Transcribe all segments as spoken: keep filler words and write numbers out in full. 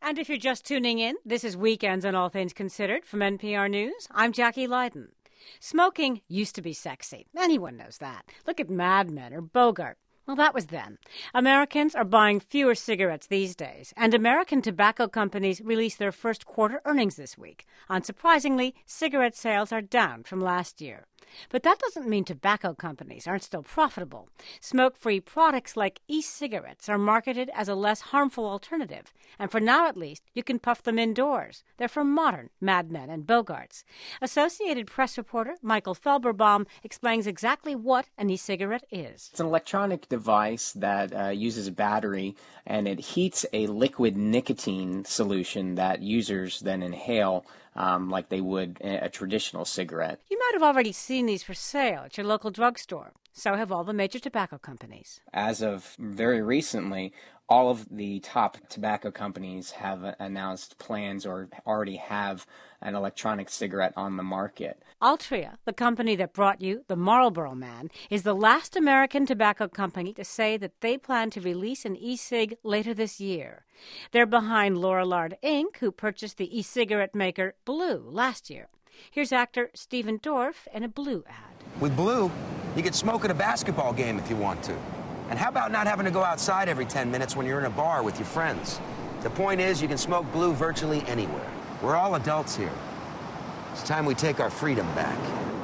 And if you're just tuning in, this is Weekends on All Things Considered from N P R News. I'm Jackie Leiden. Smoking used to be sexy. Anyone knows that. Look at Mad Men or Bogart. Well, that was then. Americans are buying fewer cigarettes these days, and American tobacco companies released their first quarter earnings this week. Unsurprisingly, cigarette sales are down from last year. But that doesn't mean tobacco companies aren't still profitable. Smoke-free products like e-cigarettes are marketed as a less harmful alternative, and for now at least, you can puff them indoors. They're from modern Mad Men and Bogarts. Associated Press reporter Michael Felberbaum explains exactly what an e-cigarette is. It's an electronic device that uh, uses a battery, and it heats a liquid nicotine solution that users then inhale um, like they would a traditional cigarette. You might have already seen these for sale at your local drugstore. So have all the major tobacco companies. As of very recently, all of the top tobacco companies have announced plans or already have an electronic cigarette on the market. Altria, the company that brought you the Marlboro Man, is the last American tobacco company to say that they plan to release an e-cig later this year. They're behind Lorillard Incorporated, who purchased the e-cigarette maker Blue last year. Here's actor Stephen Dorff in a Blue ad. With Blue, you can smoke at a basketball game if you want to. And how about not having to go outside every ten minutes when you're in a bar with your friends? The point is, you can smoke Blue virtually anywhere. We're all adults here. It's time we take our freedom back.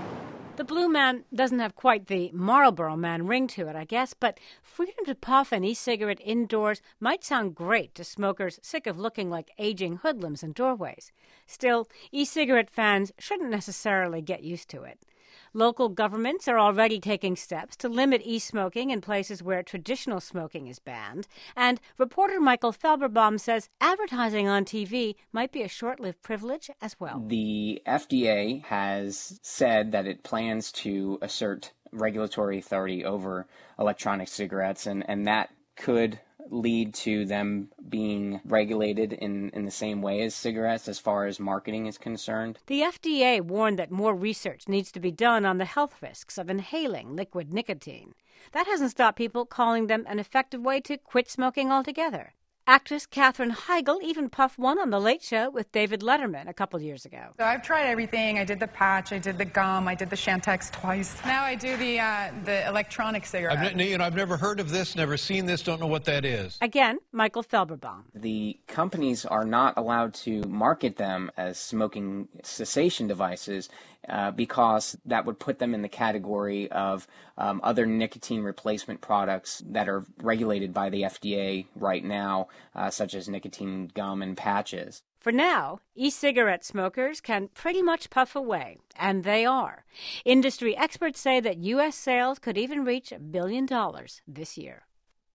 The Blue Man doesn't have quite the Marlboro Man ring to it, I guess, but freedom to puff an e-cigarette indoors might sound great to smokers sick of looking like aging hoodlums in doorways. Still, e-cigarette fans shouldn't necessarily get used to it. Local governments are already taking steps to limit e-smoking in places where traditional smoking is banned, and reporter Michael Felberbaum says advertising on T V might be a short-lived privilege as well. The F D A has said that it plans to assert regulatory authority over electronic cigarettes, and, and that could lead to them being regulated in, in the same way as cigarettes as far as marketing is concerned. The F D A warned that more research needs to be done on the health risks of inhaling liquid nicotine. That hasn't stopped people calling them an effective way to quit smoking altogether. Actress Katherine Heigl even puffed one on The Late Show with David Letterman a couple years ago. So I've tried everything. I did the patch, I did the gum, I did the Shantex twice. Now I do the uh, the electronic cigarette. I've, you know, I've never heard of this, never seen this, don't know what that is. Again, Michael Felberbaum. The companies are not allowed to market them as smoking cessation devices uh, because that would put them in the category of um, other nicotine replacement products that are regulated by the F D A right now, uh, such as nicotine gum and patches. For now, e-cigarette smokers can pretty much puff away, and they are. Industry experts say that U S sales could even reach a billion dollars this year.